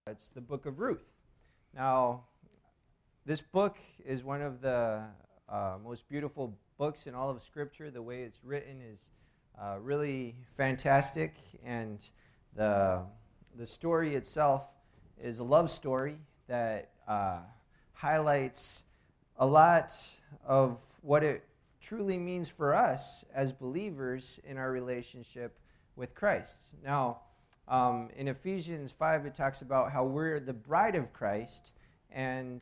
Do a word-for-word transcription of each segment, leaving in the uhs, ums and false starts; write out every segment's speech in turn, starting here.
It's the book of Ruth. Now, this book is one of the uh, most beautiful books in all of Scripture. The way it's written is uh, really fantastic, and the the story itself is a love story that uh, highlights a lot of what it truly means for us as believers in our relationship with Christ. Now, Um, in Ephesians five, it talks about how we're the bride of Christ, and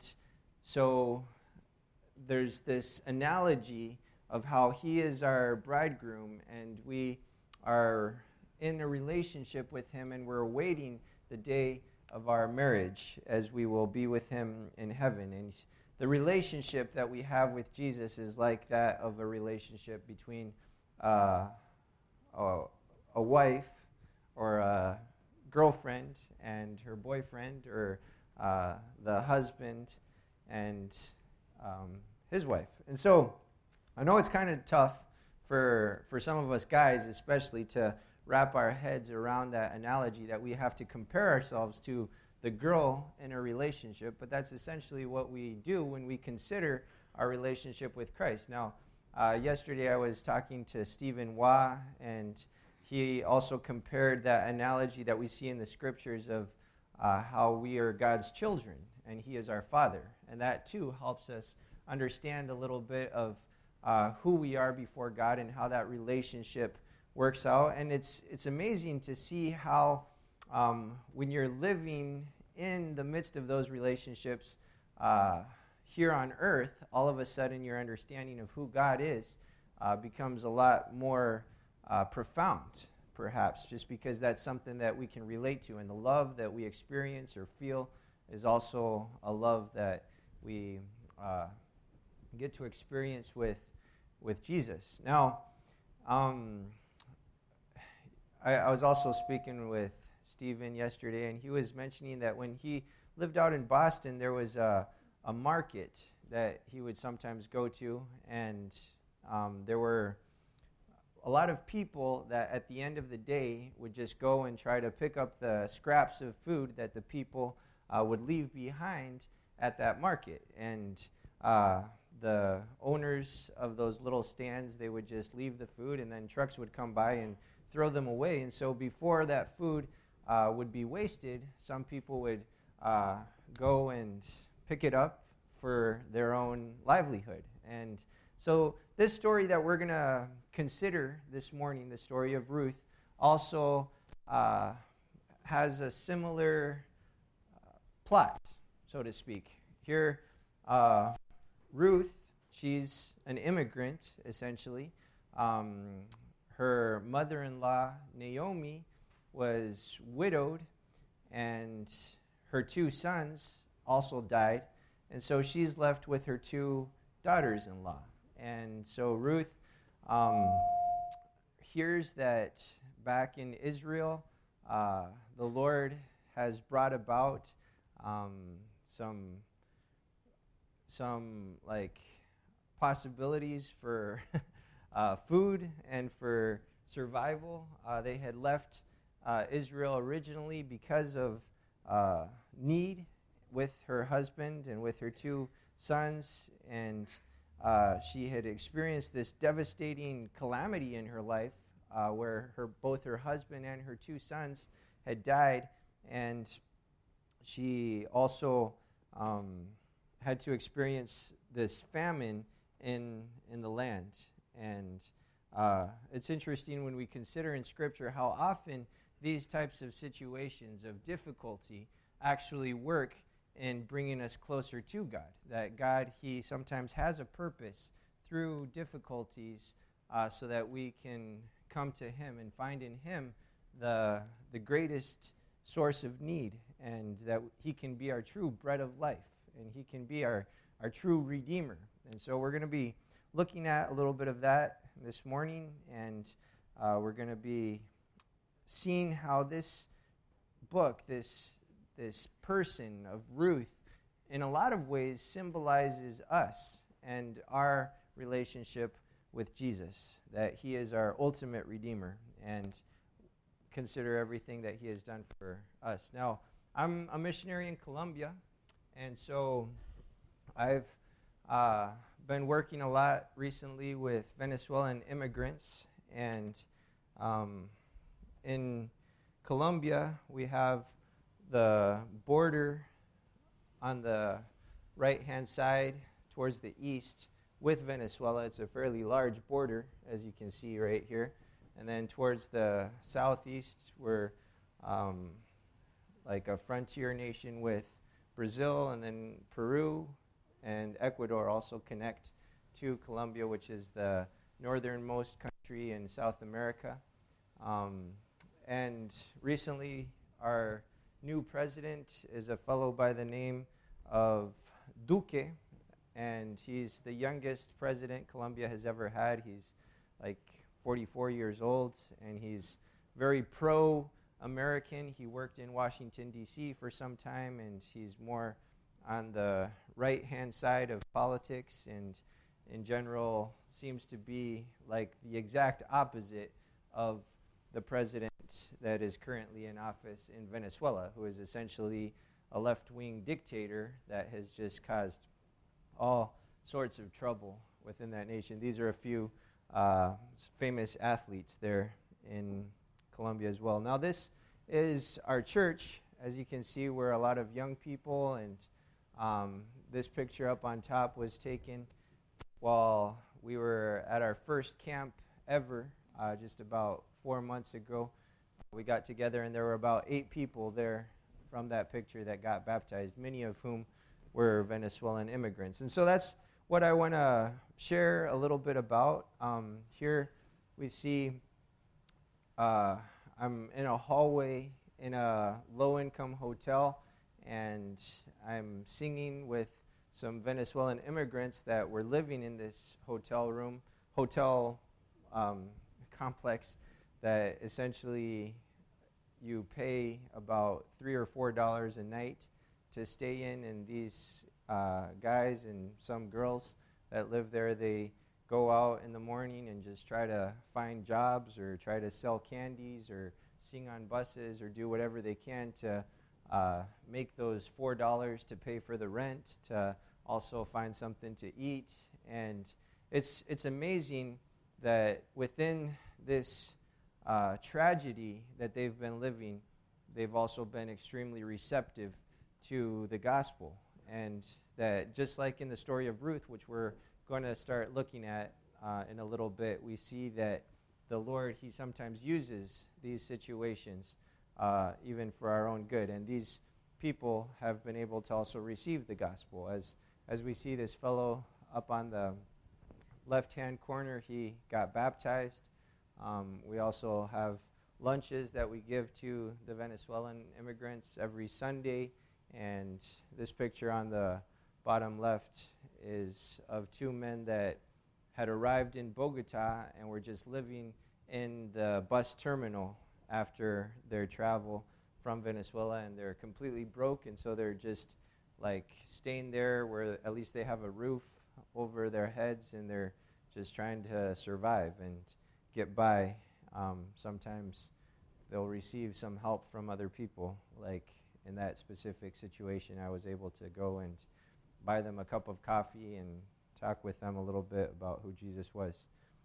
so there's this analogy of how he is our bridegroom, and we are in a relationship with him, and we're awaiting the day of our marriage as we will be with him in heaven. And the relationship that we have with Jesus is like that of a relationship between uh, a, a wife or a girlfriend and her boyfriend, or uh, the husband and um, his wife. And so I know it's kind of tough for for some of us guys especially to wrap our heads around that analogy, that we have to compare ourselves to the girl in a relationship, but that's essentially what we do when we consider our relationship with Christ. Now, uh, yesterday I was talking to Stephen Waugh, and he also compared that analogy that we see in the scriptures of uh, how we are God's children and he is our father. And that too helps us understand a little bit of uh, who we are before God and how that relationship works out. And it's it's amazing to see how um, when you're living in the midst of those relationships uh, here on earth, all of a sudden your understanding of who God is uh, becomes a lot more Uh, profound, perhaps, just because that's something that we can relate to. And the love that we experience or feel is also a love that we uh, get to experience with with Jesus. Now, um, I, I was also speaking with Stephen yesterday, and he was mentioning that when he lived out in Boston, there was a, a market that he would sometimes go to, and um, there were a lot of people that at the end of the day would just go and try to pick up the scraps of food that the people uh, would leave behind at that market. And uh, the owners of those little stands, they would just leave the food, and then trucks would come by and throw them away. And so before that food uh, would be wasted, some people would uh, go and pick it up for their own livelihood. And so this story that we're going to consider this morning, the story of Ruth, also uh, has a similar uh, plot, so to speak. Here, uh, Ruth, she's an immigrant, essentially. Um, her mother-in-law, Naomi, was widowed, and her two sons also died, and so she's left with her two daughters-in-law. And so Ruth um, hears that back in Israel, uh, the Lord has brought about um, some some like possibilities for uh, food and for survival. Uh, they had left uh, Israel originally because of uh, need with her husband and with her two sons, and Uh, she had experienced this devastating calamity in her life uh, where her both her husband and her two sons had died, and she also um, had to experience this famine in in the land. And uh, it's interesting when we consider in Scripture how often these types of situations of difficulty actually work in bringing us closer to God. That God, he sometimes has a purpose through difficulties uh, so that we can come to him and find in him the the greatest source of need, and that he can be our true bread of life, and he can be our, our true redeemer. And so we're going to be looking at a little bit of that this morning, and uh, we're going to be seeing how this book, this this person of Ruth, in a lot of ways symbolizes us and our relationship with Jesus, that he is our ultimate redeemer, and consider everything that he has done for us. Now, I'm a missionary in Colombia, and so I've uh, been working a lot recently with Venezuelan immigrants, and um, in Colombia, we have the border on the right-hand side towards the east with Venezuela. It's a fairly large border, as you can see right here. And then towards the southeast, we're um, like a frontier nation with Brazil, and then Peru and Ecuador also connect to Colombia, which is the northernmost country in South America. Um, and recently, our new president is a fellow by the name of Duque, and he's the youngest president Colombia has ever had. He's like forty-four years old, and he's very pro-American. He worked in Washington, D C for some time, and he's more on the right-hand side of politics, and in general seems to be like the exact opposite of the president that is currently in office in Venezuela, who is essentially a left-wing dictator that has just caused all sorts of trouble within that nation. These are a few uh, famous athletes there in Colombia as well. Now, this is our church. As you can see, we're a lot of young people, and um, this picture up on top was taken while we were at our first camp ever, uh, just about four months ago. We got together, and there were about eight people there from that picture that got baptized, many of whom were Venezuelan immigrants. And so that's what I want to share a little bit about. Um, here we see uh, I'm in a hallway in a low-income hotel, and I'm singing with some Venezuelan immigrants that were living in this hotel room, hotel um, complex that essentially you pay about three or four dollars a night to stay in, and these uh, guys and some girls that live there, they go out in the morning and just try to find jobs or try to sell candies or sing on buses or do whatever they can to uh, make those four dollars to pay for the rent, to also find something to eat. And it's it's amazing that within this uh, tragedy that they've been living, they've also been extremely receptive to the gospel. And that just like in the story of Ruth, which we're going to start looking at uh, in a little bit, we see that the Lord, he sometimes uses these situations uh, even for our own good. And these people have been able to also receive the gospel. As, as we see this fellow up on the left-hand corner, he got baptized. Um, we also have lunches that we give to the Venezuelan immigrants every Sunday. And this picture on the bottom left is of two men that had arrived in Bogota and were just living in the bus terminal after their travel from Venezuela, and they're completely broke, and so they're just like staying there where at least they have a roof over their heads, and they're just trying to survive and get by. Um, sometimes they'll receive some help from other people, like in that specific situation, I was able to go and buy them a cup of coffee and talk with them a little bit about who Jesus was.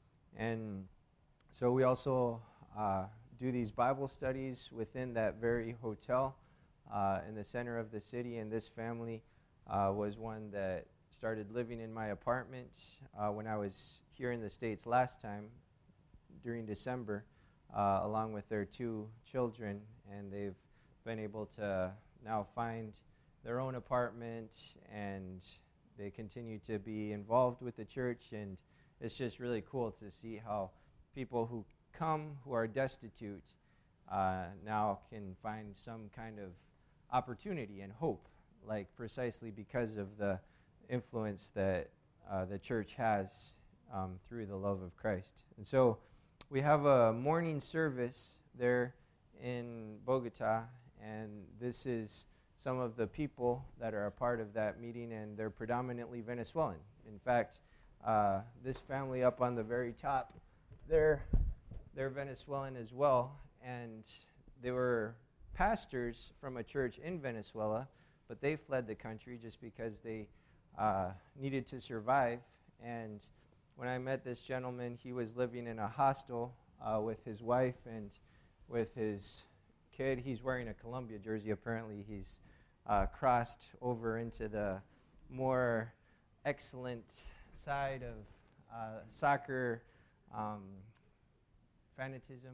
And so we also uh, do these Bible studies within that very hotel uh, in the center of the city. And this family uh, was one that started living in my apartment uh, when I was here in the States last time during December, uh, along with their two children, and they've been able to now find their own apartment, and they continue to be involved with the church. And it's just really cool to see how people who come who are destitute uh, now can find some kind of opportunity and hope, like precisely because of the influence that uh, the church has um, through the love of Christ. And so we have a morning service there in Bogota, and this is some of the people that are a part of that meeting, and they're predominantly Venezuelan. In fact, uh, this family up on the very top, they're, they're Venezuelan as well, and they were pastors from a church in Venezuela, but they fled the country just because they uh, needed to survive. And when I met this gentleman, he was living in a hostel uh, with his wife and with his kid. He's wearing a Columbia jersey. Apparently, he's uh, crossed over into the more excellent side of uh, soccer um, fanatism.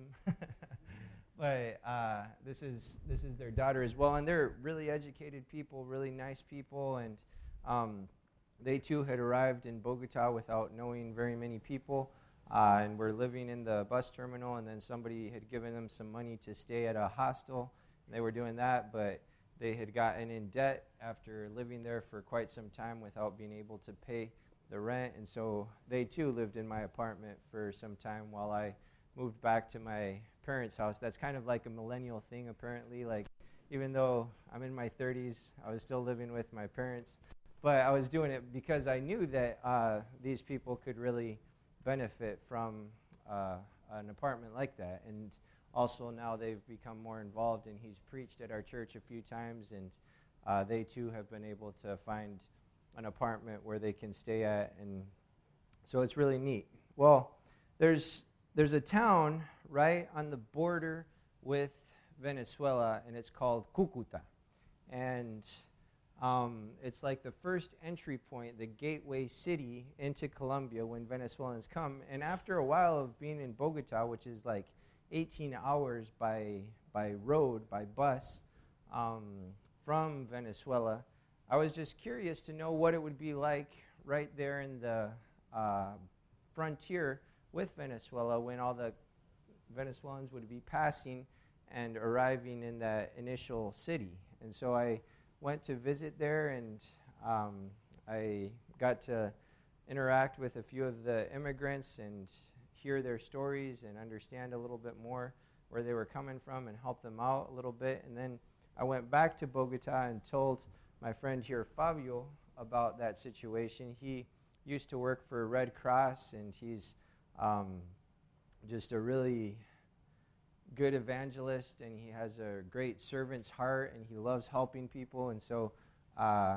But uh, this is this is their daughter as well, and they're really educated people, really nice people, and um, they too had arrived in Bogota without knowing very many people, uh, and were living in the bus terminal, and then somebody had given them some money to stay at a hostel. They were doing that, but they had gotten in debt after living there for quite some time without being able to pay the rent, and so they too lived in my apartment for some time while I moved back to my parents' house. That's kind of like a millennial thing, apparently. Like, even though I'm in my thirties, I was still living with my parents. But I was doing it because I knew that uh, these people could really benefit from uh, an apartment like that. And also now they've become more involved, and he's preached at our church a few times, and uh, they too have been able to find an apartment where they can stay at. And so it's really neat. Well, there's There's a town right on the border with Venezuela, and it's called Cucuta. And um, it's like the first entry point, the gateway city into Colombia when Venezuelans come. And after a while of being in Bogota, which is like eighteen hours by by road, by bus, um, from Venezuela, I was just curious to know what it would be like right there in the uh, frontier with Venezuela when all the Venezuelans would be passing and arriving in that initial city. And so I went to visit there, and um, I got to interact with a few of the immigrants and hear their stories and understand a little bit more where they were coming from and help them out a little bit. And then I went back to Bogota and told my friend here, Fabio, about that situation. He used to work for Red Cross, and he's Um, just a really good evangelist, and he has a great servant's heart, and he loves helping people. And so uh,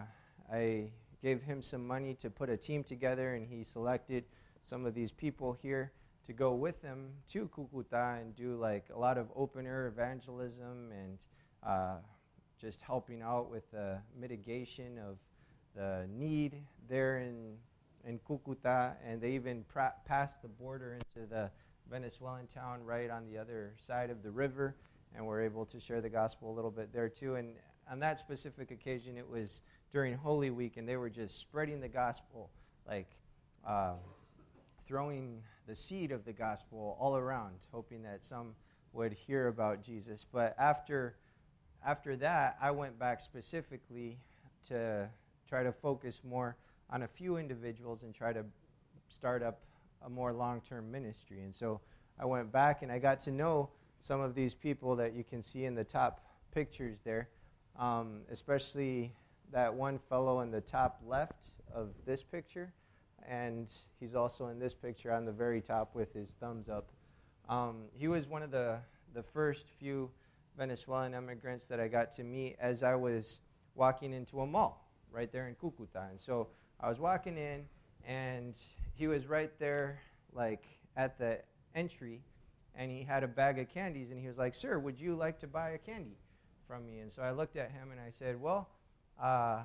I gave him some money to put a team together, and he selected some of these people here to go with him to Cucuta and do like a lot of open-air evangelism and uh, just helping out with the mitigation of the need there in in Cucuta, and they even pra- passed the border into the Venezuelan town right on the other side of the river, and were able to share the gospel a little bit there too. And on that specific occasion, it was during Holy Week, and they were just spreading the gospel, like uh, throwing the seed of the gospel all around, hoping that some would hear about Jesus. But after after that, I went back specifically to try to focus more on a few individuals and try to start up a more long-term ministry. And so I went back and I got to know some of these people that you can see in the top pictures there, um, especially that one fellow in the top left of this picture, and he's also in this picture on the very top with his thumbs up. Um, he was one of the, the first few Venezuelan immigrants that I got to meet as I was walking into a mall right there in Cucuta. And so I was walking in, and he was right there, like, at the entry, and he had a bag of candies, and he was like, "Sir, would you like to buy a candy from me?" And so I looked at him, and I said, "Well, uh,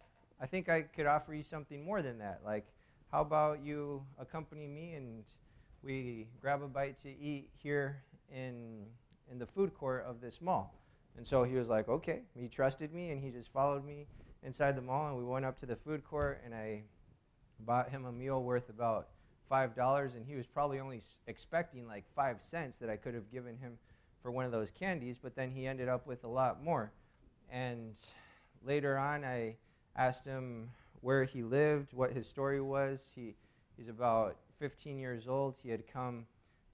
I think I could offer you something more than that. Like, how about you accompany me, and we grab a bite to eat here in in the food court of this mall?" And so he was like, okay. He trusted me, and he just followed me inside the mall, and we went up to the food court, and I bought him a meal worth about five dollars, and he was probably only s- expecting like five cents that I could have given him for one of those candies, but then he ended up with a lot more. And later on, I asked him where he lived, what his story was. He He's about fifteen years old. He had come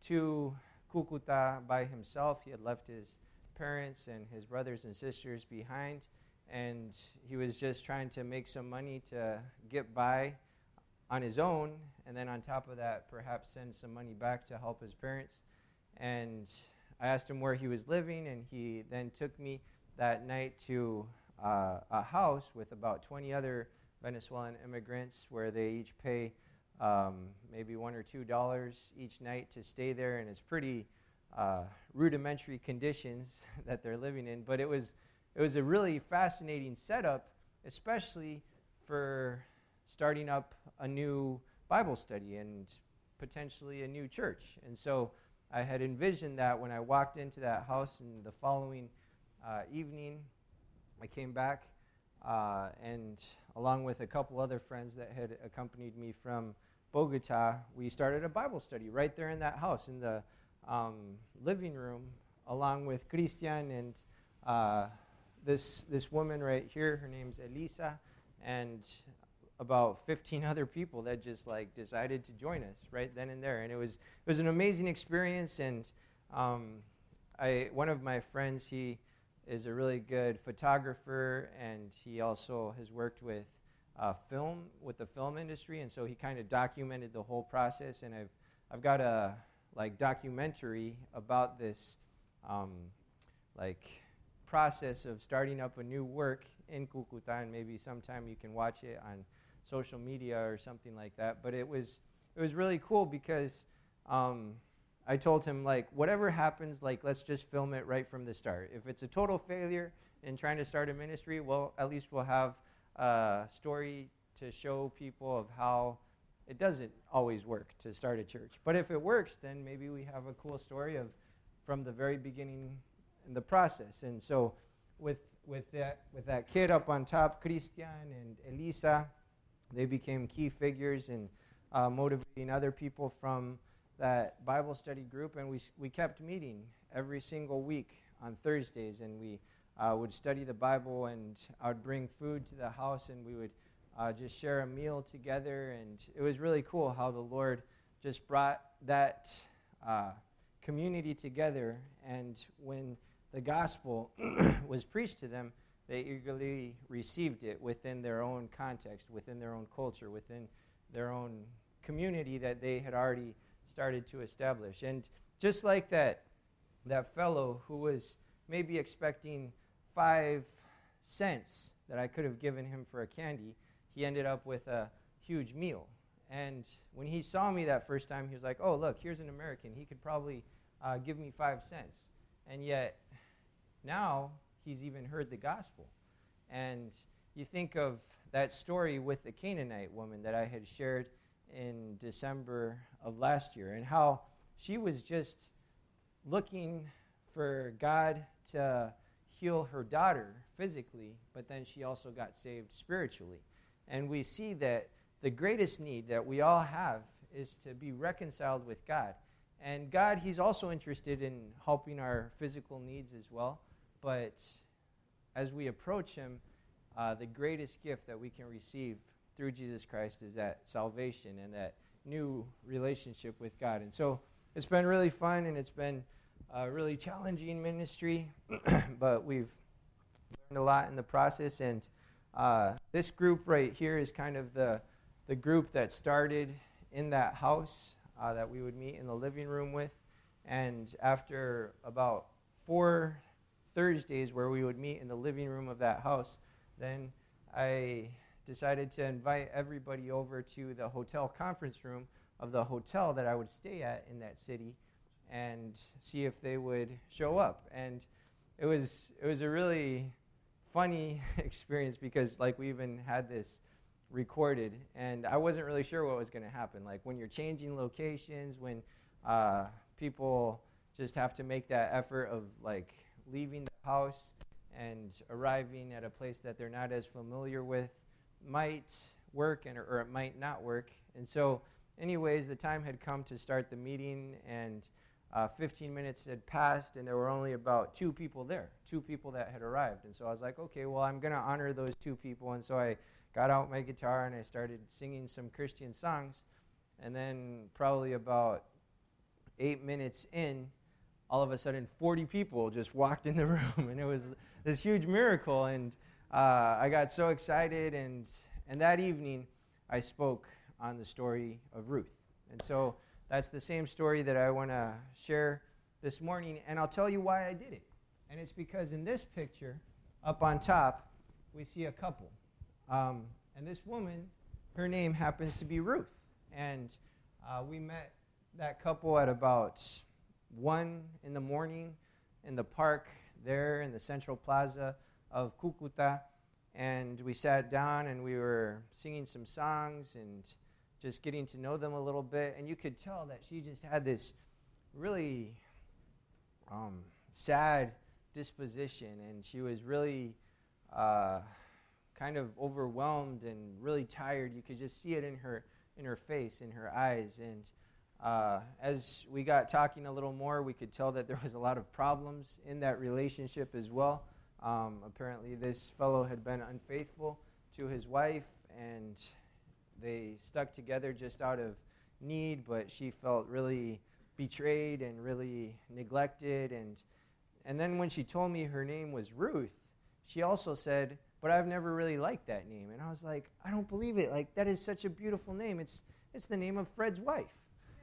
to Cucuta by himself. He had left his parents and his brothers and sisters behind, and he was just trying to make some money to get by on his own, and then on top of that, perhaps send some money back to help his parents. And I asked him where he was living, and he then took me that night to uh, a house with about twenty other Venezuelan immigrants where they each pay um, maybe one or two dollars each night to stay there, and it's pretty uh, rudimentary conditions that they're living in. But it was it was a really fascinating setup, especially for starting up a new Bible study and potentially a new church. And so I had envisioned that when I walked into that house, and the following uh, evening I came back uh, and along with a couple other friends that had accompanied me from Bogota, we started a Bible study right there in that house in the um, living room, along with Christian and uh, this this woman right here. Her name's Elisa, and about fifteen other people that just like decided to join us right then and there. And it was it was an amazing experience. And um, I one of my friends, he is a really good photographer, and he also has worked with uh, film with the film industry, and so he kind of documented the whole process. And I've I've got a like documentary about this um, like process of starting up a new work in Cucuta, and maybe sometime you can watch it on social media or something like that. But it was it was really cool because um, I told him, like, whatever happens, like, let's just film it right from the start. If it's a total failure in trying to start a ministry, well, at least we'll have a story to show people of how it doesn't always work to start a church. But if it works, then maybe we have a cool story of from the very beginning in the process. And so with with that with that kid up on top, Christian and Elisa, they became key figures in uh, motivating other people from that Bible study group. And we we kept meeting every single week on Thursdays, and we uh, would study the Bible, and I would bring food to the house, and we would uh, just share a meal together. And it was really cool how the Lord just brought that uh, community together. And when the gospel was preached to them, they eagerly received it within their own context, within their own culture, within their own community that they had already started to establish. And just like that, that fellow who was maybe expecting five cents that I could have given him for a candy, he ended up with a huge meal. And when he saw me that first time, he was like, oh, look, here's an American. He could probably uh, give me five cents. And yet, now he's even heard the gospel. And you think of that story with the Canaanite woman that I had shared in December of last year, and how she was just looking for God to heal her daughter physically, but then she also got saved spiritually. And we see that the greatest need that we all have is to be reconciled with God. And God, he's also interested in helping our physical needs as well. But as we approach him, uh, the greatest gift that we can receive through Jesus Christ is that salvation and that new relationship with God. And so it's been really fun, and it's been a really challenging ministry, but we've learned a lot in the process. And uh, this group right here is kind of the, the group that started in that house uh, that we would meet in the living room with. And after about four Thursdays where we would meet in the living room of that house, then I decided to invite everybody over to the hotel conference room of the hotel that I would stay at in that city and see if they would show up. And it was it was a really funny experience because, like, we even had this recorded, and I wasn't really sure what was going to happen. Like, when you're changing locations, when uh, people just have to make that effort of, like, leaving the house and arriving at a place that they're not as familiar with, might work and or it might not work. And so anyways, the time had come to start the meeting, and uh, fifteen minutes had passed, and there were only about two people there, two people that had arrived. And so I was like, okay, well, I'm going to honor those two people. And so I got out my guitar and I started singing some Christian songs. And then probably about eight minutes in, all of a sudden forty people just walked in the room, and it was this huge miracle. And uh, I got so excited, and and that evening I spoke on the story of Ruth. And so that's the same story that I want to share this morning, and I'll tell you why I did it. And it's because in this picture, up on top, we see a couple. Um, and this woman, her name happens to be Ruth. And uh, we met that couple at about one in the morning in the park there in the Central Plaza of Cucuta. And we sat down and we were singing some songs and just getting to know them a little bit. And you could tell that she just had this really um, sad disposition, and she was really uh, kind of overwhelmed and really tired. You could just see it in her in her face, in her eyes. And uh, as we got talking a little more, we could tell that there was a lot of problems in that relationship as well. Um, apparently, this fellow had been unfaithful to his wife, and they stuck together just out of need, but she felt really betrayed and really neglected. And and then when she told me her name was Ruth, she also said, but I've never really liked that name. And I was like, I don't believe it. Like, that is such a beautiful name. It's it's the name of Fred's wife.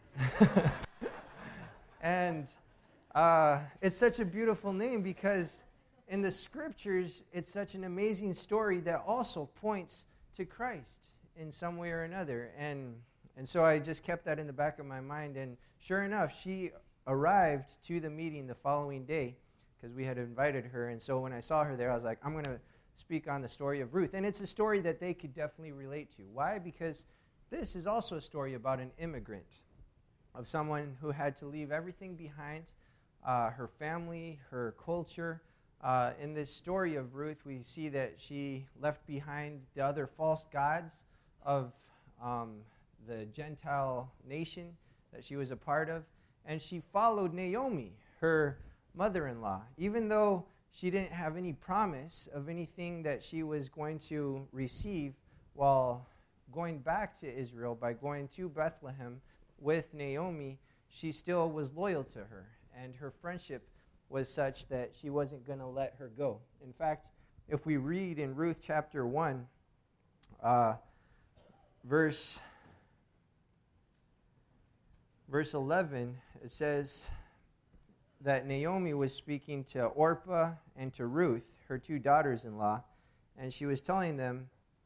And uh, it's such a beautiful name because in the scriptures, it's such an amazing story that also points to Christ in some way or another. And and so I just kept that in the back of my mind. And sure enough, she arrived to the meeting the following day because we had invited her. And so when I saw her there, I was like, I'm going to speak on the story of Ruth. And it's a story that they could definitely relate to. Why? Because this is also a story about an immigrant, of someone who had to leave everything behind, uh, her family, her culture. Uh, in this story of Ruth, we see that she left behind the other false gods of um, the Gentile nation that she was a part of, and she followed Naomi, her mother-in-law, even though she didn't have any promise of anything that she was going to receive while going back to Israel by going to Bethlehem with Naomi. She still was loyal to her, and her friendship was such that she wasn't going to let her go. In fact, if we read in Ruth chapter one, uh, verse, verse eleven, it says that Naomi was speaking to Orpah and to Ruth, her two daughters-in-law, and she was telling them,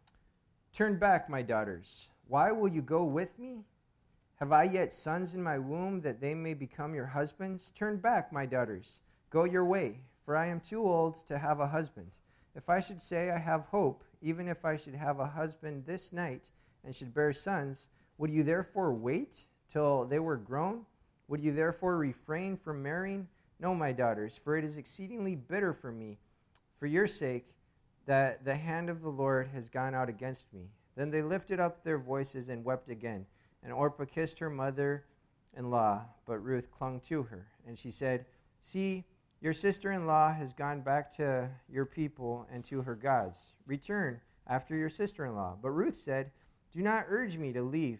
"Turn back, my daughters. Why will you go with me? Have I yet sons in my womb that they may become your husbands? Turn back, my daughters. Go your way, for I am too old to have a husband. If I should say I have hope, even if I should have a husband this night and should bear sons, would you therefore wait till they were grown? Would you therefore refrain from marrying? No, my daughters, for it is exceedingly bitter for me, for your sake, that the hand of the Lord has gone out against me." Then they lifted up their voices and wept again. And Orpah kissed her mother-in-law, but Ruth clung to her. And she said, "See, your sister-in-law has gone back to your people and to her gods. Return after your sister-in-law." But Ruth said, "Do not urge me to leave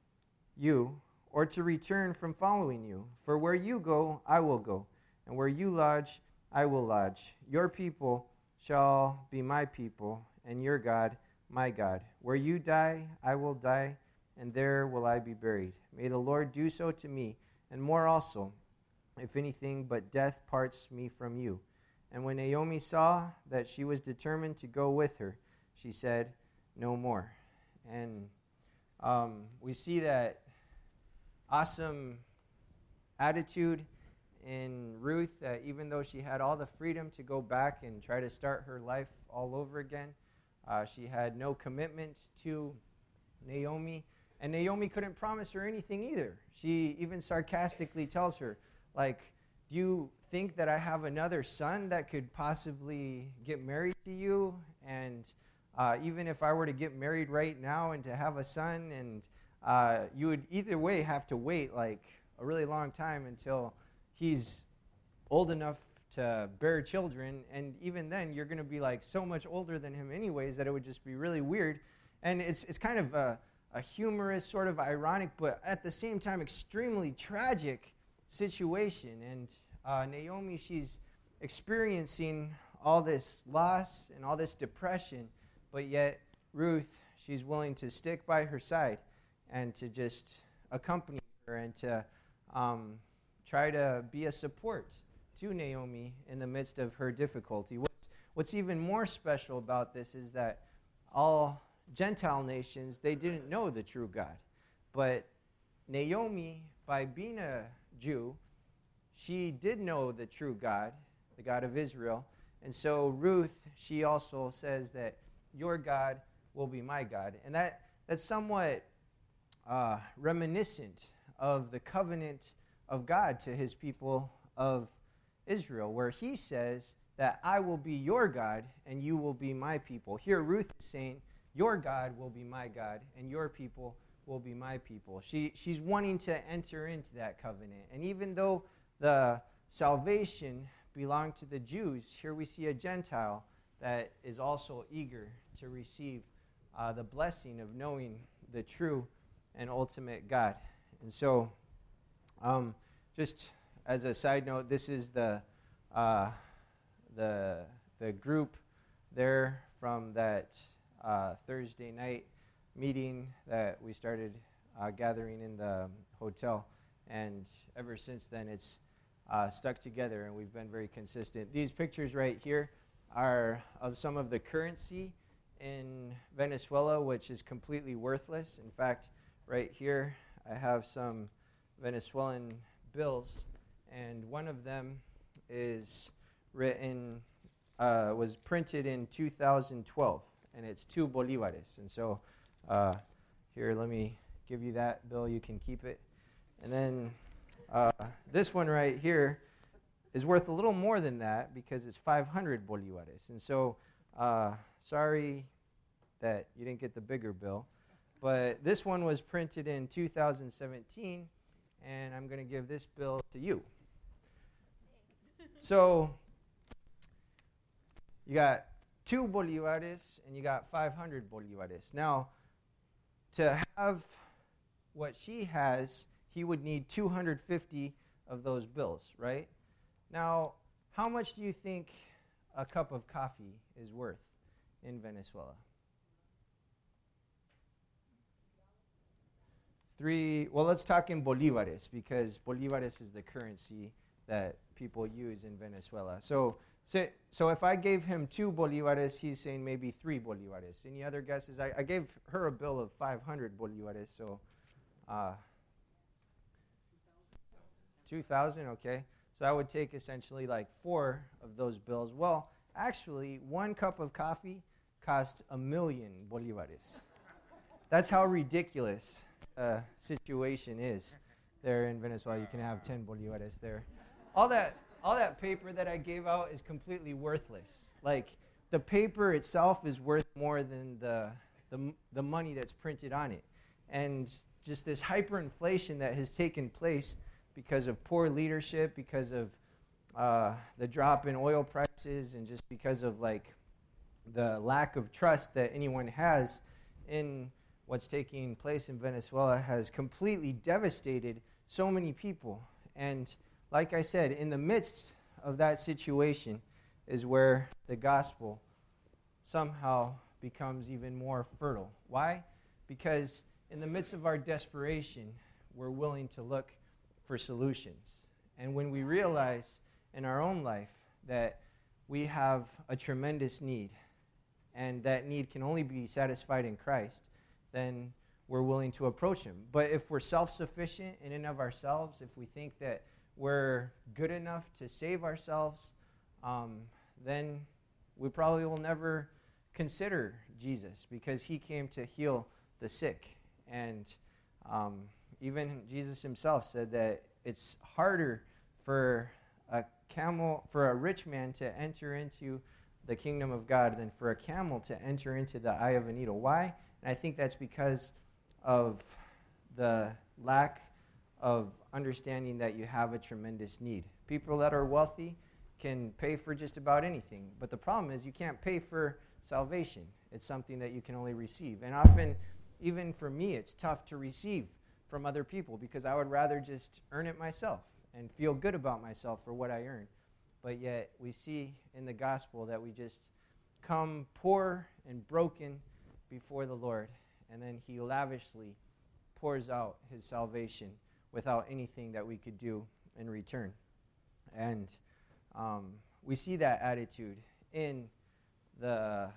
you or to return from following you. For where you go, I will go, and where you lodge, I will lodge. Your people shall be my people, and your God, my God. Where you die, I will die, and there will I be buried. May the Lord do so to me, and more also, if anything but death parts me from you." And when Naomi saw that she was determined to go with her, she said, "No more." And um, we see that awesome attitude in Ruth, that even though she had all the freedom to go back and try to start her life all over again, uh, she had no commitment to Naomi. And Naomi couldn't promise her anything either. She even sarcastically tells her, like, "Do you think that I have another son that could possibly get married to you? And uh, even if I were to get married right now and to have a son, and uh, you would either way have to wait like a really long time until he's old enough to bear children. And even then, you're going to be like so much older than him anyways that it would just be really weird." And it's it's kind of a a humorous, sort of ironic, but at the same time extremely tragic situation. And uh, Naomi, she's experiencing all this loss and all this depression, but yet Ruth, she's willing to stick by her side and to just accompany her and to um, try to be a support to Naomi in the midst of her difficulty. What's, what's even more special about this is that all Gentile nations, they didn't know the true God. But Naomi, by being a Jew, she did know the true God, the God of Israel. And so Ruth, she also says that your God will be my God. And that, that's somewhat uh, reminiscent of the covenant of God to his people of Israel, where he says that I will be your God and you will be my people. Here Ruth is saying, your God will be my God and your people will be my people. She, she's wanting to enter into that covenant. And even though the salvation belonged to the Jews, here we see a Gentile that is also eager to receive uh, the blessing of knowing the true and ultimate God. And so, um, just as a side note, this is the uh, the the group there from that uh, Thursday night meeting that we started uh, gathering in the hotel, and ever since then it's uh, stuck together, and we've been very consistent. These pictures right here are of some of the currency in Venezuela, which is completely worthless. In fact, right here I have some Venezuelan bills, and one of them is written, uh, was printed in two thousand twelve, and it's two bolivares. And so uh, here, let me give you that bill. You can keep it. And then uh, this one right here is worth a little more than that because it's five hundred bolivares. And so uh, sorry that you didn't get the bigger bill. But this one was printed in two thousand seventeen, and I'm going to give this bill to you. So you got two bolivares and you got five hundred bolivares. Now, to have what she has, he would need two hundred fifty of those bills, right? Now, how much do you think a cup of coffee is worth in Venezuela? Three, well, let's talk in bolivares, because bolivares is the currency that people use in Venezuela. So, so, so if I gave him two bolivares, he's saying maybe three bolivares. Any other guesses? I, I gave her a bill of five hundred bolivares, so uh, two thousand, okay. So that would take essentially like four of those bills. Well, actually, one cup of coffee costs a million bolivares. That's how ridiculous uh, situation is there in Venezuela. You can have ten bolivares there. All that, all that paper that I gave out is completely worthless. Like, the paper itself is worth more than the, the, the money that's printed on it. And just this hyperinflation that has taken place because of poor leadership, because of uh, the drop in oil prices, and just because of, like, the lack of trust that anyone has in what's taking place in Venezuela has completely devastated so many people. And like I said, in the midst of that situation is where the gospel somehow becomes even more fertile. Why? Because in the midst of our desperation, we're willing to look for solutions. And when we realize in our own life that we have a tremendous need, and that need can only be satisfied in Christ, then we're willing to approach him. But if we're self-sufficient in and of ourselves, if we think that we're good enough to save ourselves, um, then we probably will never consider Jesus, because he came to heal the sick. And um, even Jesus himself said that it's harder for a camel, for a rich man to enter into the kingdom of God than for a camel to enter into the eye of a needle. Why? And I think that's because of the lack of understanding that you have a tremendous need. People that are wealthy can pay for just about anything, but the problem is you can't pay for salvation. It's something that you can only receive. And often, even for me, it's tough to receive from other people, because I would rather just earn it myself and feel good about myself for what I earn. But yet, we see in the gospel that we just come poor and broken before the Lord, and then he lavishly pours out his salvation without anything that we could do in return. And um, we see that attitude in the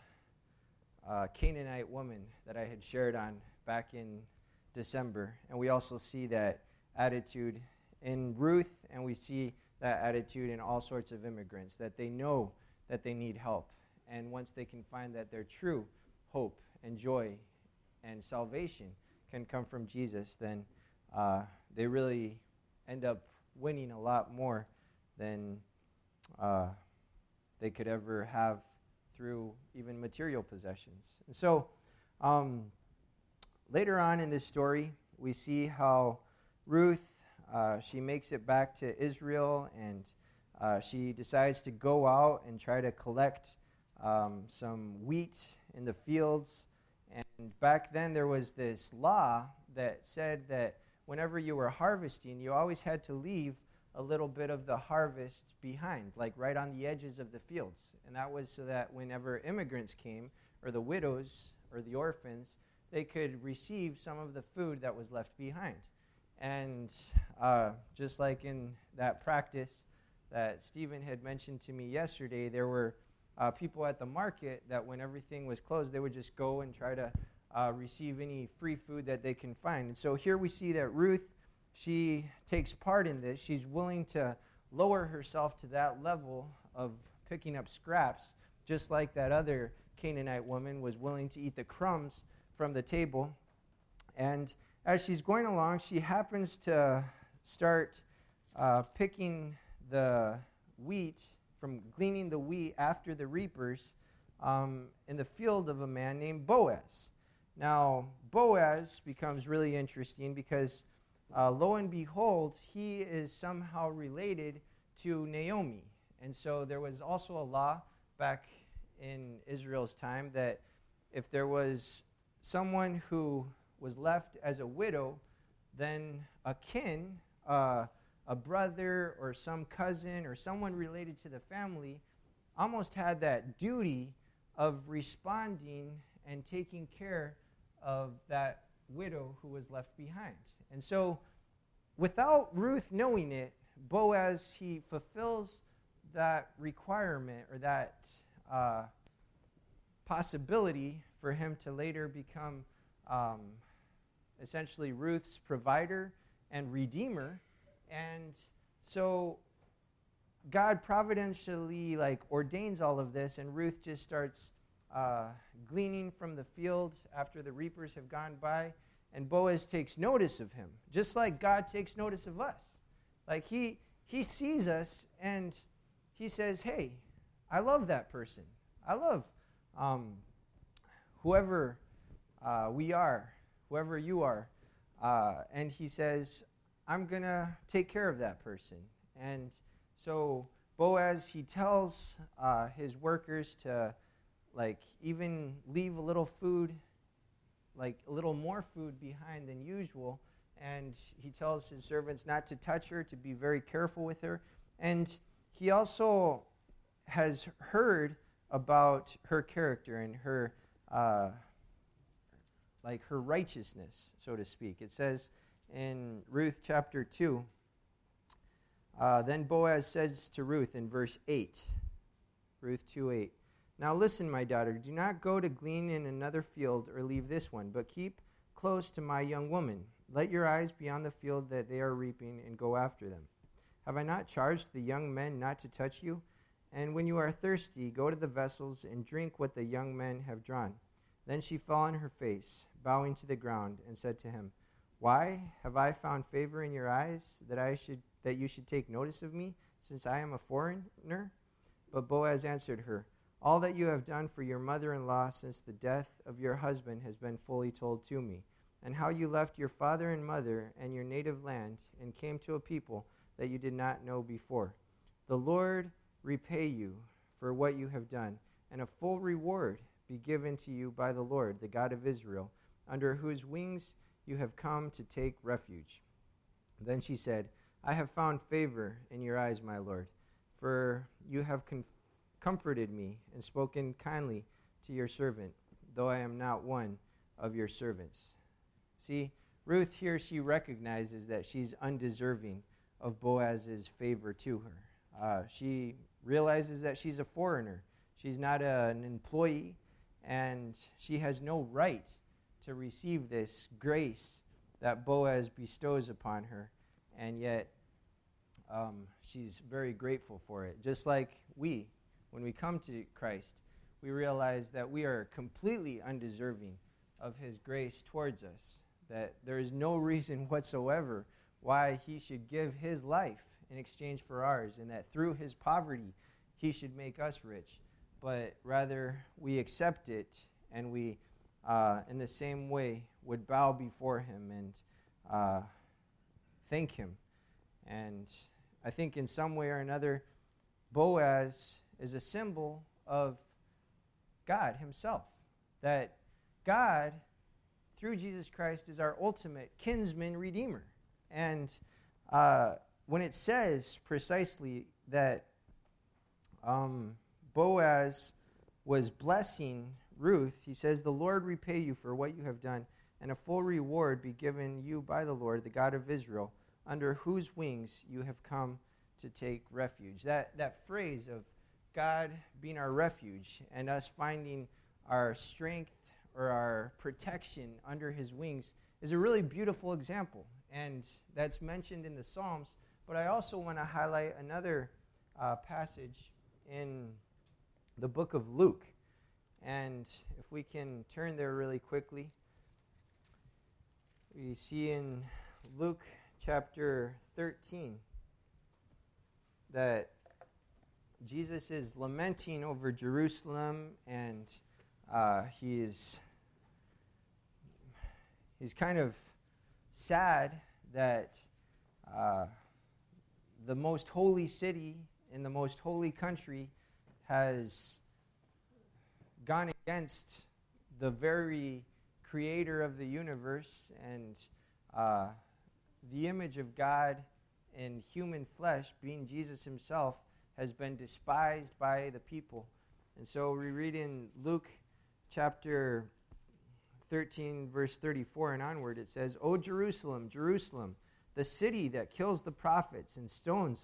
uh, Canaanite woman that I had shared on back in December. And we also see that attitude in Ruth, and we see that attitude in all sorts of immigrants, that they know that they need help. And once they can find that their true hope and joy and salvation can come from Jesus, then uh, they really end up winning a lot more than uh, they could ever have through even material possessions. And so um, later on in this story, we see how Ruth, uh, she makes it back to Israel, and uh, she decides to go out and try to collect um, some wheat in the fields. And back then there was this law that said that whenever you were harvesting, you always had to leave a little bit of the harvest behind, like right on the edges of the fields. And that was so that whenever immigrants came, or the widows, or the orphans, they could receive some of the food that was left behind. And uh, just like in that practice that Stephen had mentioned to me yesterday, there were uh, people at the market that when everything was closed, they would just go and try to uh, receive any free food that they can find. And so here we see that Ruth, she takes part in this. She's willing to lower herself to that level of picking up scraps, just like that other Canaanite woman was willing to eat the crumbs from the table. And as she's going along, she happens to start uh, picking the wheat, from gleaning the wheat after the reapers um, in the field of a man named Boaz. Now, Boaz becomes really interesting because uh, lo and behold, he is somehow related to Naomi. And so there was also a law back in Israel's time that if there was someone who was left as a widow, then a kin, uh, a brother or some cousin or someone related to the family almost had that duty of responding and taking care of that widow who was left behind. And so without Ruth knowing it, Boaz, he fulfills that requirement or that uh, possibility for him to later become um, essentially Ruth's provider and redeemer. And so God providentially like ordains all of this, and Ruth just starts uh, gleaning from the fields after the reapers have gone by, and Boaz takes notice of him, just like God takes notice of us. Like he he sees us and he says, hey, I love that person. I love um, whoever uh, we are, whoever you are. Uh, and he says, I'm going to take care of that person. And so Boaz, he tells uh, his workers to, like, even leave a little food, like a little more food behind than usual. And he tells his servants not to touch her, to be very careful with her. And he also has heard about her character and her, uh, like her righteousness, so to speak. It says in Ruth chapter two, uh, then Boaz says to Ruth in verse eight, Ruth two eight, now listen, my daughter, do not go to glean in another field or leave this one, but keep close to my young woman. Let your eyes be on the field that they are reaping and go after them. Have I not charged the young men not to touch you? And when you are thirsty, go to the vessels and drink what the young men have drawn. Then she fell on her face, bowing to the ground, and said to him, why have I found favor in your eyes, that I should that you should take notice of me, since I am a foreigner? But Boaz answered her, all that you have done for your mother-in-law since the death of your husband has been fully told to me, and how you left your father and mother and your native land and came to a people that you did not know before. The Lord repay you for what you have done, and a full reward be given to you by the Lord, the God of Israel, under whose wings you have come to take refuge. Then she said, I have found favor in your eyes, my Lord, for you have con- comforted me and spoken kindly to your servant, though I am not one of your servants. See, Ruth here, she recognizes that she's undeserving of Boaz's favor to her. Uh, she realizes that she's a foreigner. She's not a, an employee, and she has no right to receive this grace that Boaz bestows upon her, and yet um, she's very grateful for it. Just like we, when we come to Christ, we realize that we are completely undeserving of his grace towards us, that there is no reason whatsoever why he should give his life in exchange for ours, and that through his poverty he should make us rich. But rather we accept it, and we, uh, in the same way, would bow before him and uh, thank him. And I think in some way or another, Boaz is a symbol of God himself. That God, through Jesus Christ, is our ultimate kinsman redeemer. And uh, when it says precisely that um, Boaz was blessing Ruth, he says, "The Lord repay you for what you have done, and a full reward be given you by the Lord, the God of Israel, under whose wings you have come to take refuge." That, that phrase of God being our refuge and us finding our strength or our protection under his wings is a really beautiful example. And that's mentioned in the Psalms. But I also want to highlight another uh, passage in the book of Luke. And if we can turn there really quickly, we see in Luke chapter thirteen that Jesus is lamenting over Jerusalem, and uh, he is he's kind of sad that uh, the most holy city in the most holy country has gone against the very creator of the universe, and uh, the image of God in human flesh, being Jesus himself, has been despised by the people. And so we read in Luke chapter thirteen, verse thirty-four and onward, it says, "O Jerusalem, Jerusalem, the city that kills the prophets and stones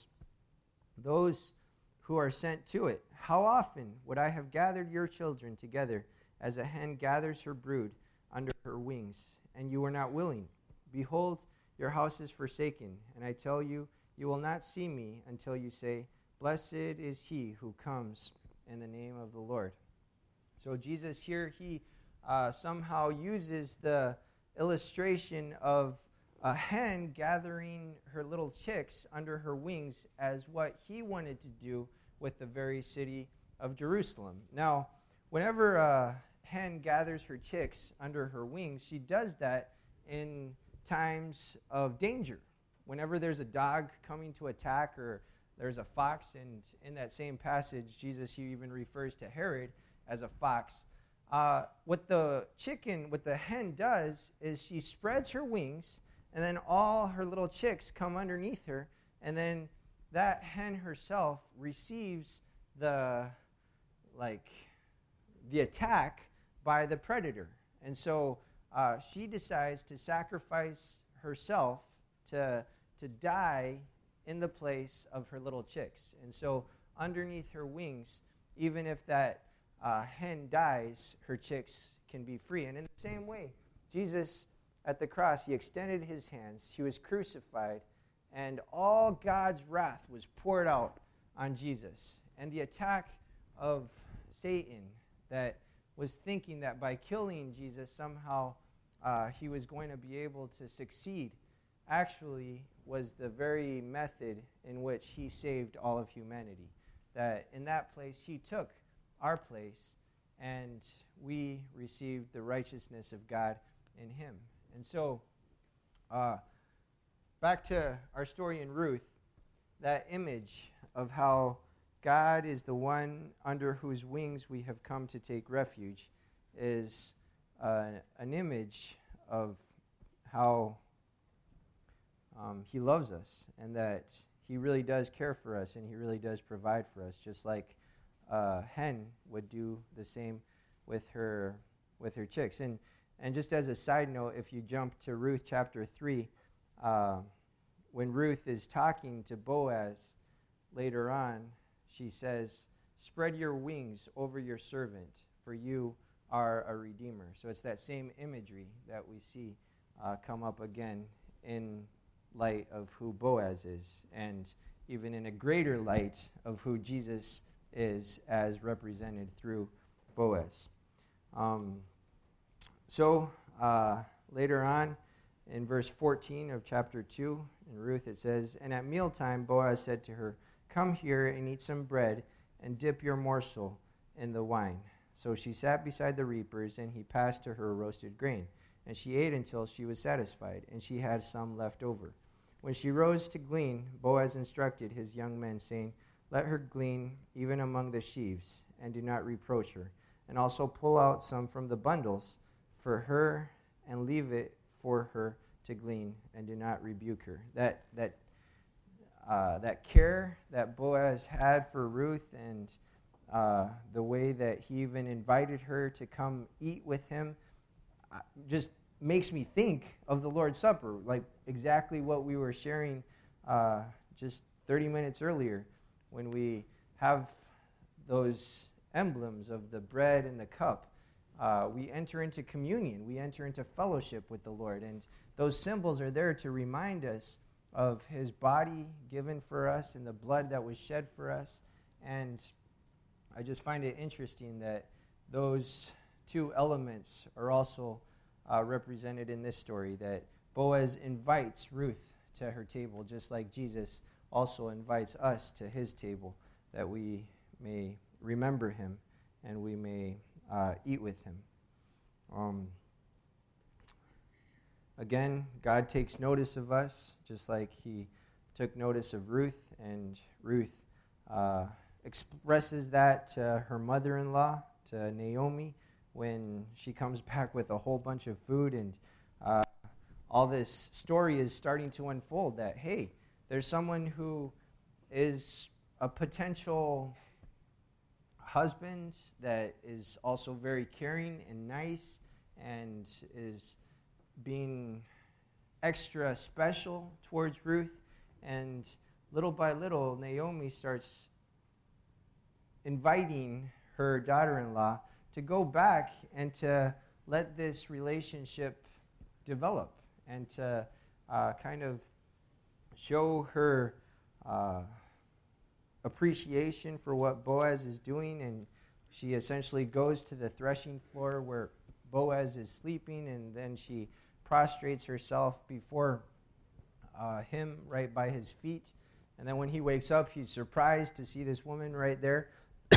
those who are sent to it. How often would I have gathered your children together as a hen gathers her brood under her wings, and you were not willing? Behold, your house is forsaken, and I tell you, you will not see me until you say, Blessed is he who comes in the name of the Lord." So Jesus here, he uh, somehow uses the illustration of a hen gathering her little chicks under her wings as what he wanted to do with the very city of Jerusalem. Now, whenever a hen gathers her chicks under her wings, she does that in times of danger. Whenever there's a dog coming to attack, or there's a fox, and in that same passage, Jesus he even refers to Herod as a fox. Uh, what the chicken, what the hen does is she spreads her wings, and then all her little chicks come underneath her, and then that hen herself receives the, like, the attack by the predator. And so uh, she decides to sacrifice herself to, to die in the place of her little chicks. And so underneath her wings, even if that uh, hen dies, her chicks can be free. And in the same way, Jesus at the cross, he extended his hands, he was crucified, and all God's wrath was poured out on Jesus. And the attack of Satan that was thinking that by killing Jesus somehow uh, he was going to be able to succeed, actually was the very method in which he saved all of humanity. That in that place he took our place, and we received the righteousness of God in him. And so, uh, back to our story in Ruth, that image of how God is the one under whose wings we have come to take refuge is uh, an image of how um, he loves us, and that he really does care for us, and he really does provide for us, just like a hen would do the same with her with her chicks. And And just as a side note, if you jump to Ruth chapter three, uh, when Ruth is talking to Boaz later on, she says, "Spread your wings over your servant, for you are a redeemer." So it's that same imagery that we see uh, come up again in light of who Boaz is, and even in a greater light of who Jesus is as represented through Boaz. Um, so uh, later on, in verse fourteen of chapter two, in Ruth it says, "And at mealtime Boaz said to her, 'Come here and eat some bread, and dip your morsel in the wine.' So she sat beside the reapers, and he passed to her roasted grain. And she ate until she was satisfied, and she had some left over. When she rose to glean, Boaz instructed his young men, saying, 'Let her glean even among the sheaves, and do not reproach her. And also pull out some from the bundles for her, and leave it for her to glean, and do not rebuke her.'" That that uh, that care that Boaz had for Ruth, and uh, the way that he even invited her to come eat with him, uh, just makes me think of the Lord's Supper, like exactly what we were sharing uh, just thirty minutes earlier, when we have those emblems of the bread and the cup. Uh, we enter into communion, we enter into fellowship with the Lord, and those symbols are there to remind us of his body given for us and the blood that was shed for us. And I just find it interesting that those two elements are also uh, represented in this story, that Boaz invites Ruth to her table, just like Jesus also invites us to his table, that we may remember him and we may uh, eat with him. Um, again, God takes notice of us, just like he took notice of Ruth, and Ruth uh, expresses that to her mother-in-law, to Naomi, when she comes back with a whole bunch of food, and uh, all this story is starting to unfold, that, hey, there's someone who is a potential husband that is also very caring and nice, and is being extra special towards Ruth. And little by little, Naomi starts inviting her daughter-in-law to go back and to let this relationship develop, and to uh, kind of show her uh, appreciation for what Boaz is doing. And she essentially goes to the threshing floor where Boaz is sleeping, and then she prostrates herself before uh, him right by his feet. And then when he wakes up, he's surprised to see this woman right there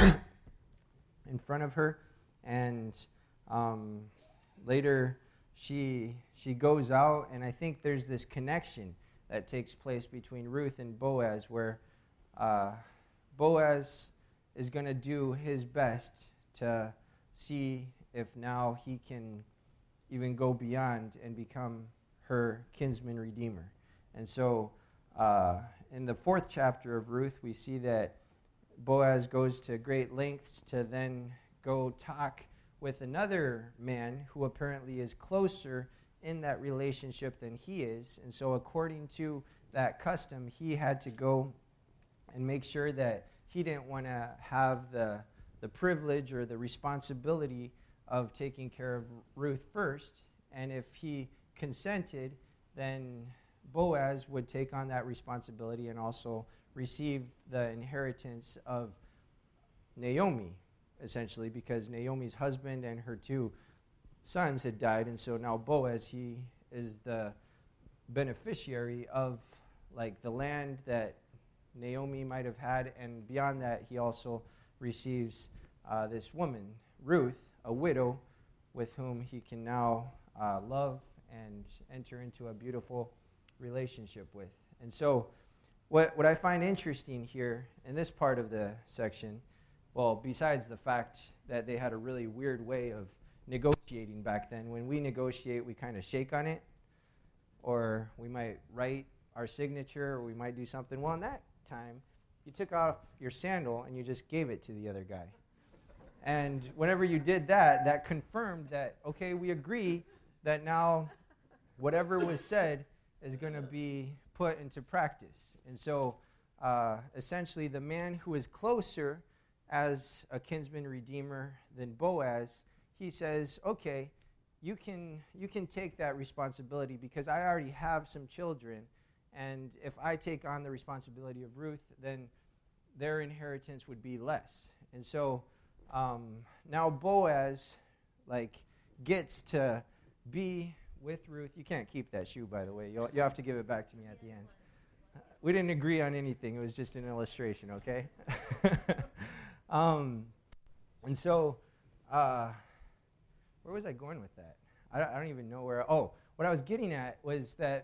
in front of her. And um, later she she goes out, and I think there's this connection that takes place between Ruth and Boaz, where uh, Boaz is going to do his best to see if now he can even go beyond and become her kinsman redeemer. And so uh, in the fourth chapter of Ruth, we see that Boaz goes to great lengths to then go talk with another man who apparently is closer in that relationship than he is. And so according to that custom, he had to go and make sure that he didn't want to have the the privilege or the responsibility of taking care of Ruth first. And if he consented, then Boaz would take on that responsibility and also receive the inheritance of Naomi, essentially, because Naomi's husband and her two sons had died, and so now Boaz, he is the beneficiary of like the land that Naomi might have had, and beyond that, he also receives uh, this woman, Ruth, a widow, with whom he can now uh, love and enter into a beautiful relationship with. And so what what I find interesting here in this part of the section, well, besides the fact that they had a really weird way of negotiating back then, when we negotiate, we kind of shake on it, or we might write our signature, or we might do something. Well, in that time, you took off your sandal and you just gave it to the other guy. And whenever you did that, that confirmed that, okay, we agree that now whatever was said is going to be put into practice. And so uh, essentially the man who is closer as a kinsman redeemer than Boaz, he says, okay, you can you can take that responsibility because I already have some children, and if I take on the responsibility of Ruth, then their inheritance would be less. And so um, now Boaz like gets to be with Ruth. You can't keep that shoe, by the way. You'll, you'll have to give it back to me at the end. We didn't agree on anything. It was just an illustration, okay? um, and so, uh, where was I going with that? I don't, I don't even know where. Oh, what I was getting at was that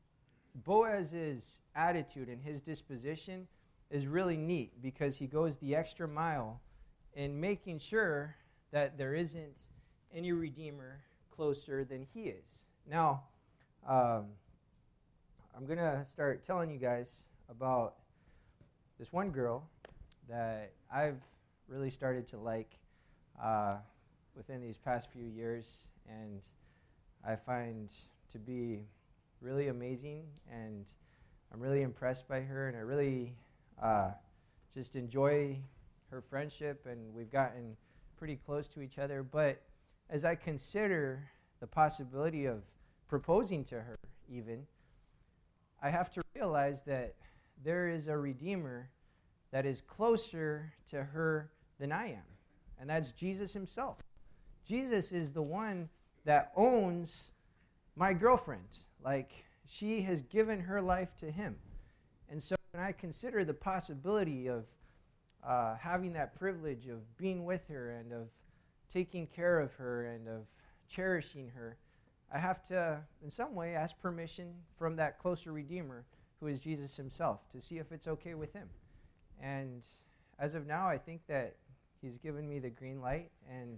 Boaz's attitude and his disposition is really neat because he goes the extra mile in making sure that there isn't any redeemer closer than he is. Now, um, I'm going to start telling you guys about this one girl that I've really started to like uh, within these past few years, and I find to be really amazing, and I'm really impressed by her, and I really uh, just enjoy her friendship, and we've gotten pretty close to each other. But as I consider the possibility of proposing to her even, I have to realize that there is a Redeemer that is closer to her than I am, and that's Jesus himself. Jesus is the one that owns my girlfriend. Like, she has given her life to him. And so when I consider the possibility of uh, having that privilege of being with her and of taking care of her and of cherishing her, I have to, in some way, ask permission from that closer Redeemer, who is Jesus himself, to see if it's okay with him. And as of now, I think that he's given me the green light. And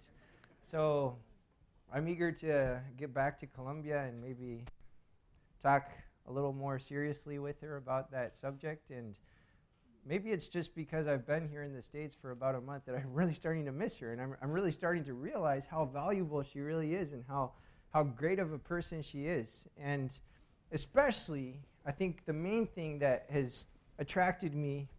so I'm eager to get back to Colombia and maybe talk a little more seriously with her about that subject. And maybe it's just because I've been here in the States for about a month that I'm really starting to miss her. And I'm, I'm really starting to realize how valuable she really is and how how great of a person she is. And especially, I think the main thing that has attracted me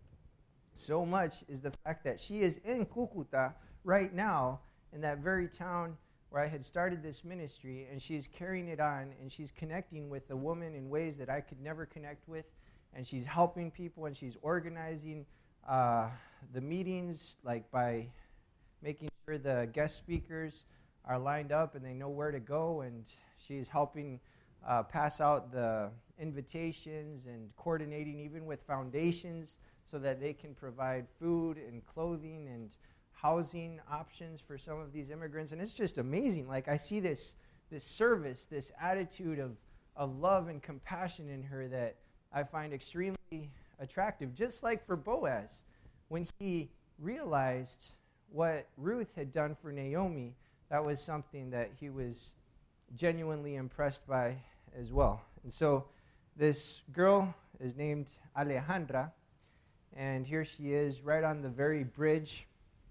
so much is the fact that she is in Cucuta right now, in that very town where I had started this ministry, and she's carrying it on, and she's connecting with a woman in ways that I could never connect with, and she's helping people, and she's organizing uh, the meetings, like by making sure the guest speakers are lined up and they know where to go, and she's helping uh, pass out the invitations and coordinating even with foundations so that they can provide food and clothing and housing options for some of these immigrants. And it's just amazing. Like, I see this this service, this attitude of, of love and compassion in her that I find extremely attractive. Just like for Boaz, when he realized what Ruth had done for Naomi, that was something that he was genuinely impressed by as well. And so this girl is named Alejandra, and here she is right on the very bridge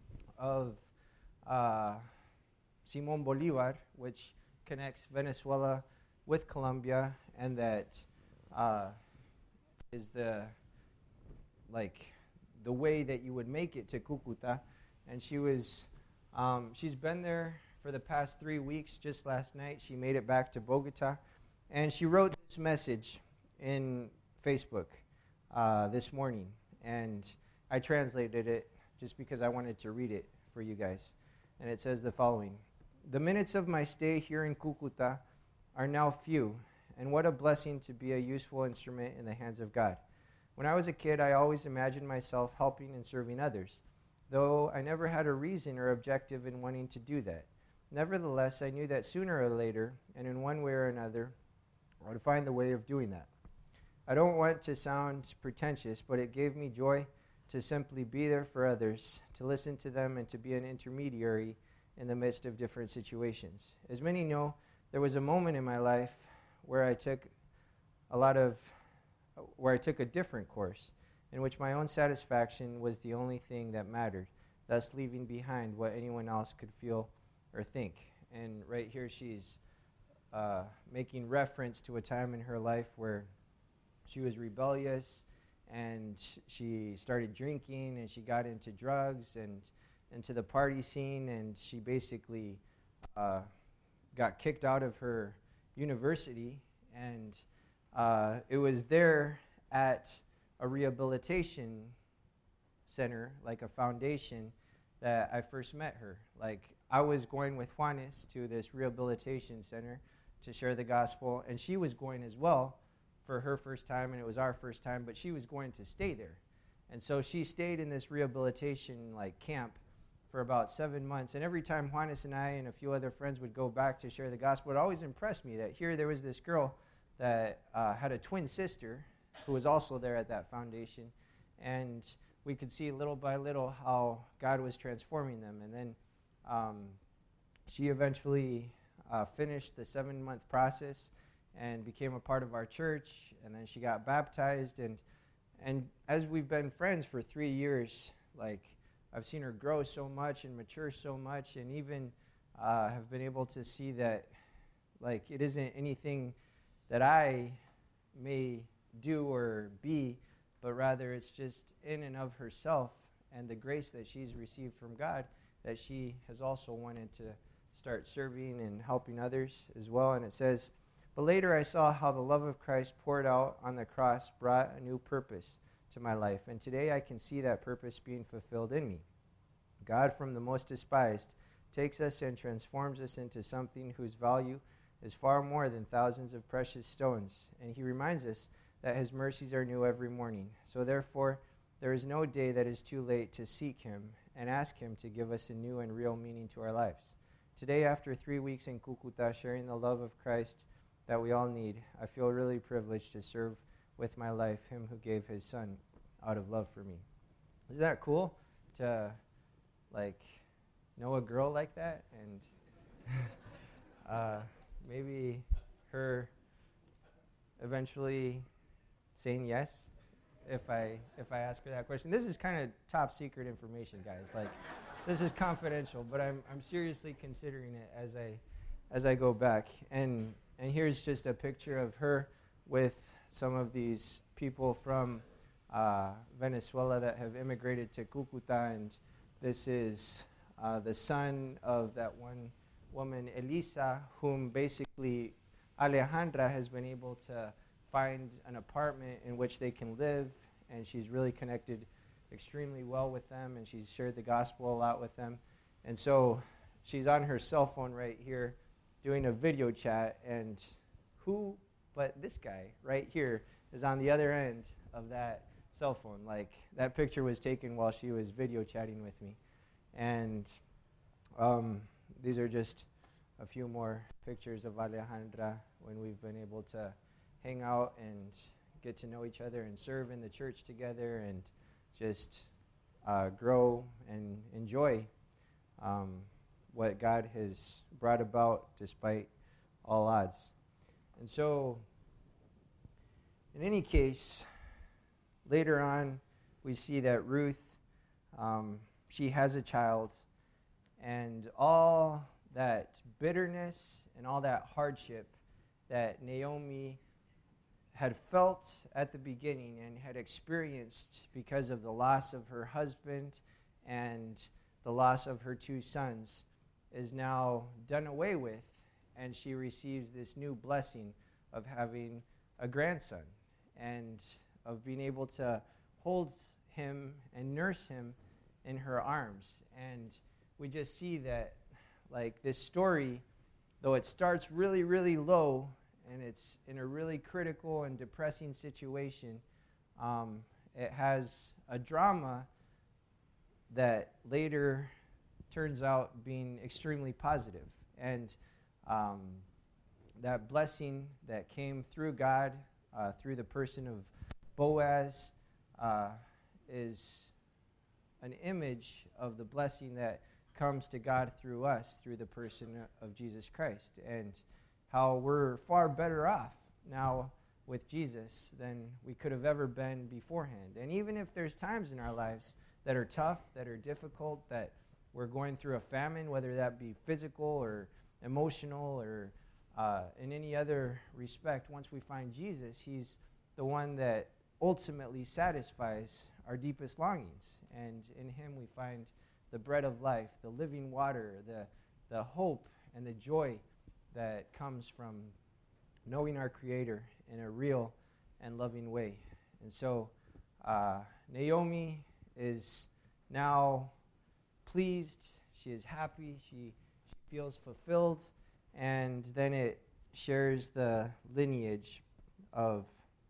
of uh, Simón Bolívar, which connects Venezuela with Colombia, and that uh, is the like the way that you would make it to Cucuta. And she was um, she's been there for the past three weeks. Just last night, she made it back to Bogota, and she wrote this message in Facebook uh, this morning, and I translated it just because I wanted to read it for you guys. And it says the following: "The minutes of my stay here in Cucuta are now few, and what a blessing to be a useful instrument in the hands of God. When I was a kid, I always imagined myself helping and serving others, though I never had a reason or objective in wanting to do that. Nevertheless, I knew that sooner or later, and in one way or another, I would find the way of doing that. I don't want to sound pretentious, but it gave me joy to simply be there for others, to listen to them, and to be an intermediary in the midst of different situations. As many know, there was a moment in my life where I took a lot of, where I took a different course, in which my own satisfaction was the only thing that mattered, thus leaving behind what anyone else could feel or think." And right here she's uh, making reference to a time in her life where she was rebellious, and she started drinking, and she got into drugs and into the party scene, and she basically uh, got kicked out of her university. And uh, it was there at a rehabilitation center, like a foundation, that I first met her. Like, I was going with Juanes to this rehabilitation center to share the gospel, and she was going as well for her first time, and it was our first time, but she was going to stay there. And so she stayed in this rehabilitation like camp for about seven months, and every time Juanes and I and a few other friends would go back to share the gospel, it always impressed me that here there was this girl that uh, had a twin sister who was also there at that foundation, and we could see little by little how God was transforming them. And then um, she eventually uh, finished the seven-month process and became a part of our church, and then she got baptized. And and as we've been friends for three years, like, I've seen her grow so much and mature so much, and even uh, have been able to see that, like, it isn't anything that I may do or be, but rather it's just in and of herself and the grace that she's received from God, that she has also wanted to start serving and helping others as well. And it says, "But later I saw how the love of Christ poured out on the cross brought a new purpose to my life, and today I can see that purpose being fulfilled in me. God, from the most despised, takes us and transforms us into something whose value is far more than thousands of precious stones, and he reminds us that his mercies are new every morning. So therefore, there is no day that is too late to seek him and ask him to give us a new and real meaning to our lives. Today, after three weeks in Cucuta, sharing the love of Christ that we all need, I feel really privileged to serve with my life him who gave his son out of love for me." Isn't that cool to, like, know a girl like that? And uh, maybe her eventually saying yes if I if I ask her that question. This is kind of top secret information, guys. Like, this is confidential, but I'm I'm seriously considering it as I as I go back. And and here's just a picture of her with some of these people from uh, Venezuela that have immigrated to Cucuta, and this is uh, the son of that one woman, Elisa, whom basically Alejandra has been able to find an apartment in which they can live, and she's really connected extremely well with them, and she's shared the gospel a lot with them. And so she's on her cell phone right here doing a video chat, and who but this guy right here is on the other end of that cell phone. Like, that picture was taken while she was video chatting with me. And um, these are just a few more pictures of Alejandra when we've been able to hang out and get to know each other and serve in the church together and just uh, grow and enjoy um, what God has brought about despite all odds. And so, in any case, later on, we see that Ruth, um, she has a child, and all that bitterness and all that hardship that Naomi had felt at the beginning and had experienced because of the loss of her husband and the loss of her two sons is now done away with, and she receives this new blessing of having a grandson and of being able to hold him and nurse him in her arms. And we just see that, like, this story, though it starts really, really low, and it's in a really critical and depressing situation, um, it has a drama that later turns out being extremely positive. And um, that blessing that came through God, uh, through the person of Boaz, uh, is an image of the blessing that comes to God through us, through the person of Jesus Christ, and how we're far better off now with Jesus than we could have ever been beforehand. And even if there's times in our lives that are tough, that are difficult, that we're going through a famine, whether that be physical or emotional or uh, in any other respect, once we find Jesus, he's the one that ultimately satisfies our deepest longings. And in him we find the bread of life, the living water, the, the hope and the joy that comes from knowing our Creator in a real and loving way. And so uh, Naomi is now pleased, she is happy, she, she feels fulfilled, and then it shares the lineage of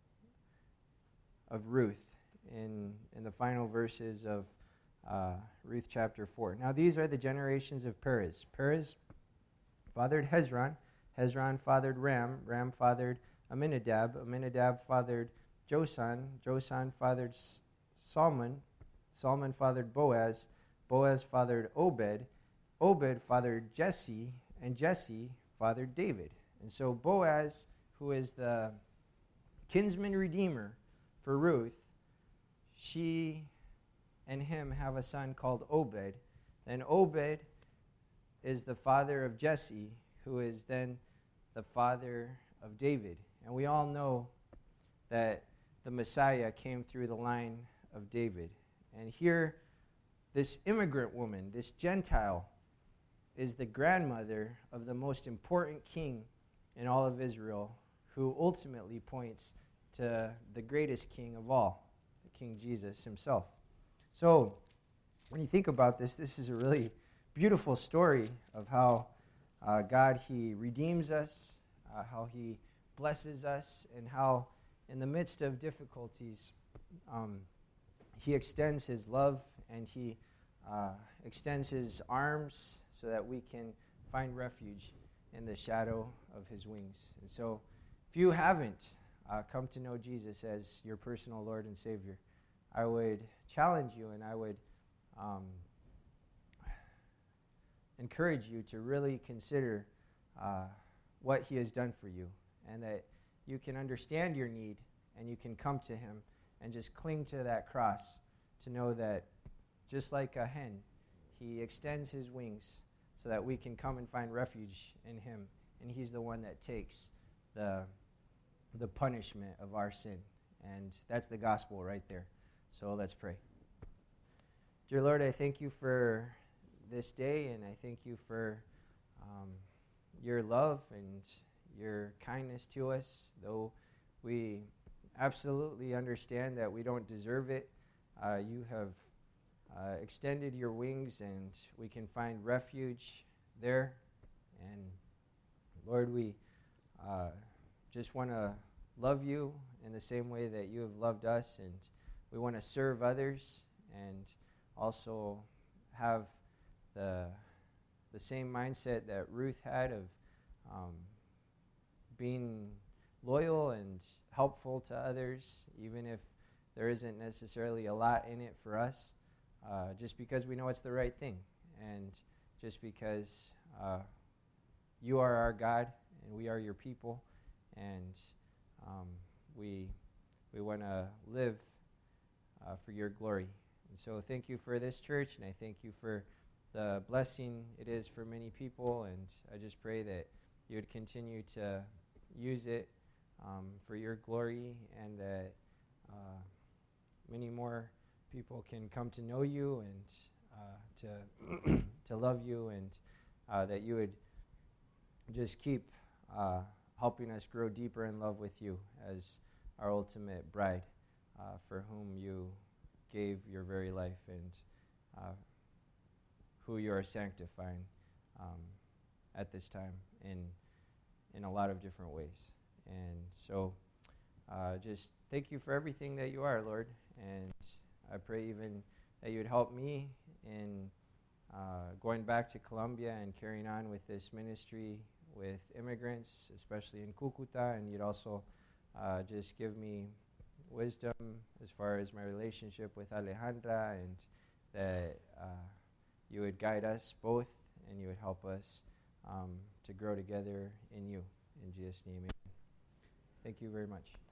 of Ruth in, in the final verses of uh, Ruth chapter four. Now these are the generations of Perez. Perez fathered Hezron. Hezron fathered Ram. Ram fathered Aminadab. Aminadab fathered Josan. Josan fathered Salmon. Salmon fathered Boaz. Boaz fathered Obed. Obed fathered Jesse. And Jesse fathered David. And so Boaz, who is the kinsman redeemer for Ruth, she and him have a son called Obed. Then Obed is the father of Jesse, who is then the father of David. And we all know that the Messiah came through the line of David. And here, this immigrant woman, this Gentile, is the grandmother of the most important king in all of Israel, who ultimately points to the greatest king of all, King Jesus himself. So, when you think about this, this is a really beautiful story of how uh, God, he redeems us, uh, how he blesses us, and how in the midst of difficulties, um, he extends his love and he uh, extends his arms so that we can find refuge in the shadow of his wings. And so, if you haven't uh, come to know Jesus as your personal Lord and Savior, I would challenge you and I would um, encourage you to really consider uh, what he has done for you, and that you can understand your need and you can come to him and just cling to that cross to know that just like a hen, he extends his wings so that we can come and find refuge in him, and he's the one that takes the the punishment of our sin. And that's the gospel right there. So let's pray. Dear Lord, I thank you for this day, and I thank you for um, your love and your kindness to us, though we absolutely understand that we don't deserve it. Uh, you have uh, extended your wings, and we can find refuge there. And Lord, we uh, just want to love you in the same way that you have loved us, and we want to serve others and also have the the same mindset that Ruth had of um, being loyal and helpful to others, even if there isn't necessarily a lot in it for us, uh, just because we know it's the right thing, and just because uh, you are our God and we are your people, and um, we we want to live uh, for your glory. And so thank you for this church, and I thank you for the blessing it is for many people, and I just pray that you would continue to use it um, for your glory, and that uh, many more people can come to know you and uh, to to love you, and uh, that you would just keep uh, helping us grow deeper in love with you as our ultimate bride, uh, for whom you gave your very life, and uh, who you are sanctifying um, at this time in in a lot of different ways. And so uh, just thank you for everything that you are, Lord, and I pray even that you would help me in uh, going back to Colombia and carrying on with this ministry with immigrants, especially in Cucuta, and you'd also uh, just give me wisdom as far as my relationship with Alejandra, and that uh, you would guide us both, and you would help us um, to grow together in you. In Jesus' name, amen. Thank you very much.